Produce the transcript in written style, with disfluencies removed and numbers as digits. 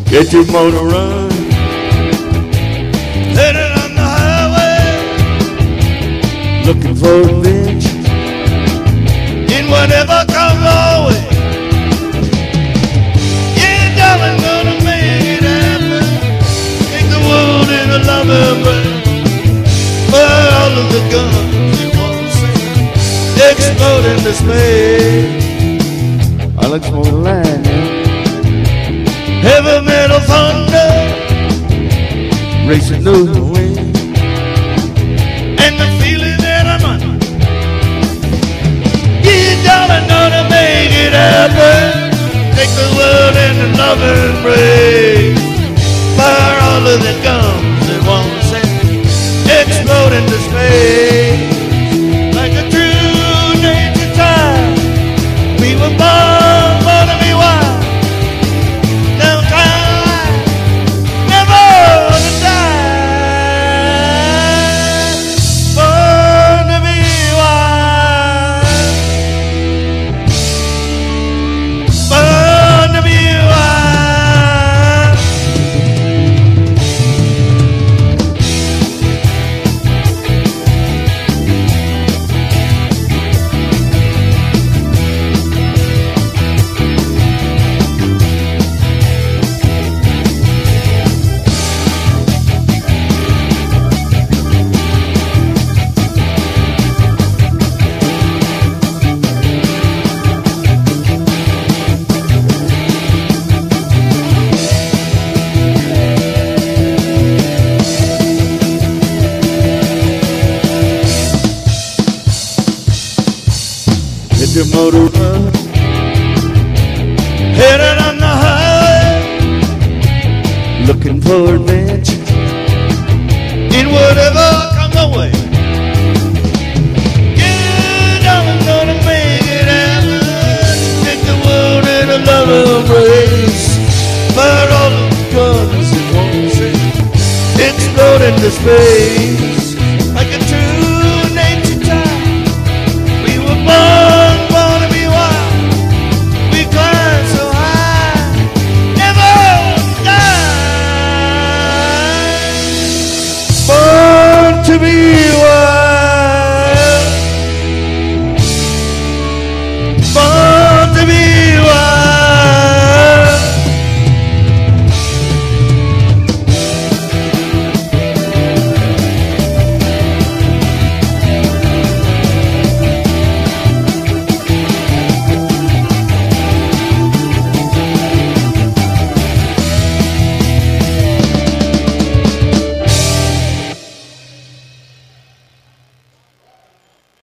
Get your motor run, Headed on the highway, looking for adventure. in whatever comes our way. Yeah, darling, gonna make it happen. Take the world in a loving embrace. Fire all of the guns it won't say, explode into space. I look for the line, Heavy metal thunder, racing through the wind. and the feeling that I'm under. Yeah, darling, gonna make it happen. Take the world in a loving embrace. Fire all of the guns it won't say, explode into space. Like a true nature child, we were born to be wild. No time, never to die. Born to be wild. Born to be wild. Get your motor run, Headed on the highway, looking for adventure. in whatever comes our way. Yeah, darling, gonna make it happen. Take the world in a loving embrace. Fire all the guns it won't say, explode into space.